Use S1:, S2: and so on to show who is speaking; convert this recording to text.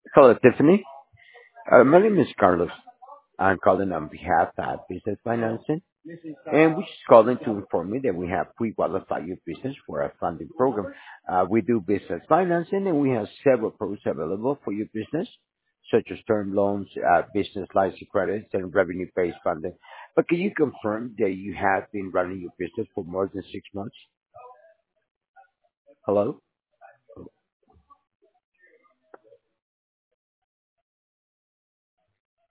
S1: Hello, Tiffany. My name is Carlos. I'm calling on behalf of Business Financing, and we're just calling to inform you that we have pre-qualified your business for a funding program. We do business financing, and we have several programs available for your business, such as term loans, business lines of credits, and revenue-based funding. But can you confirm that you have been running your business for more than 6 months? Hello?